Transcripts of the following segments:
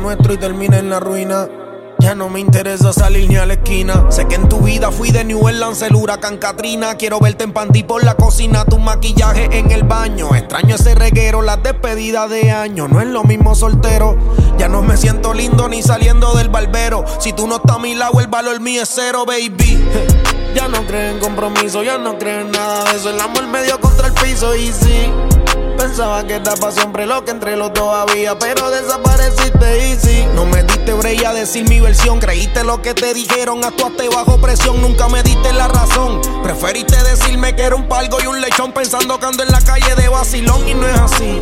nuestro y termina en la ruina. Ya no me interesa salir ni a la esquina. Sé que en tu vida fui de New Orleans, el huracán Katrina. Quiero verte en panty por la cocina, tu maquillaje en el baño. Extraño ese reguero, las despedidas de año. No es lo mismo soltero. Ya no me siento lindo ni saliendo del barbero. Si tú no estás a mi lado, el valor mío es cero, baby. Ya no creo en compromiso, ya no creo en nada de eso. El amor me dio contra el piso y sí. Pensaba que estaba siempre lo que entre los dos había, pero desapareciste y sí. No me diste break a decir mi versión. Creíste lo que te dijeron, actuaste bajo presión. Nunca me diste la razón. Preferiste decirme que era un palgo y un lechón, pensando que ando en la calle de vacilón y no es así.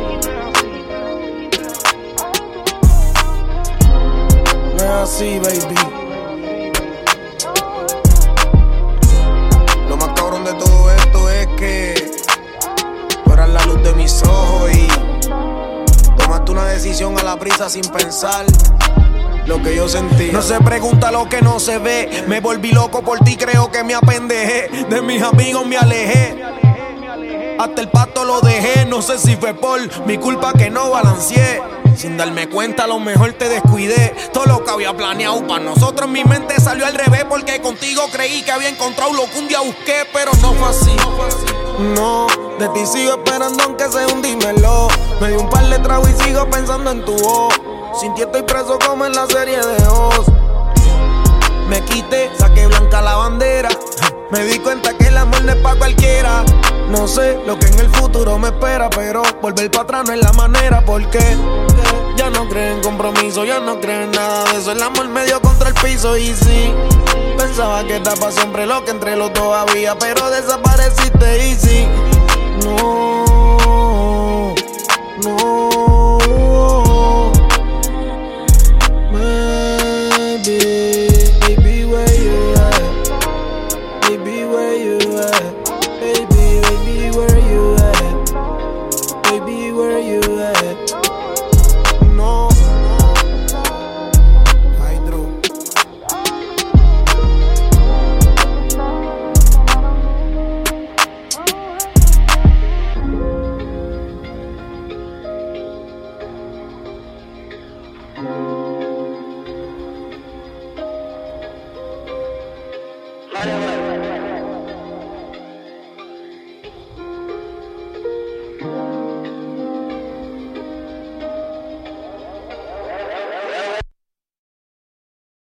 No es así, baby. Lo más cabrón de todo esto es que tú eras la luz de mis ojos y tomaste una decisión a la prisa sin pensar lo que yo sentía. No se pregunta lo que no se ve. Me volví loco por ti, creo que me apendejé. De mis amigos me alejé. Hasta el pato lo dejé. No sé si fue por mi culpa que no balanceé. Sin darme cuenta, a lo mejor te descuidé. Todo lo que había planeado para nosotros en mi mente salió al revés. Porque contigo creí que había encontrado lo que un día busqué, pero no fue así. No, de ti sigo esperando aunque sea un dímelo. Me di un par de tragos y sigo pensando en tu voz. Sin ti estoy preso como en la serie de Oz. Me quité, saqué blanca la bandera. Me di cuenta que el amor no es pa' cualquiera. No sé lo que en el futuro me espera, pero volver para atrás no es la manera, porque ya no creo en compromiso, ya no creo en nada de eso. El amor me dio contra el piso y sí. Pensaba que estaba siempre lo que entre los dos había, pero desapareciste y sí. No, no. Baby, where you at? Baby, where you at? Baby, where you at? Baby, where you at? No. Hydro. Vale.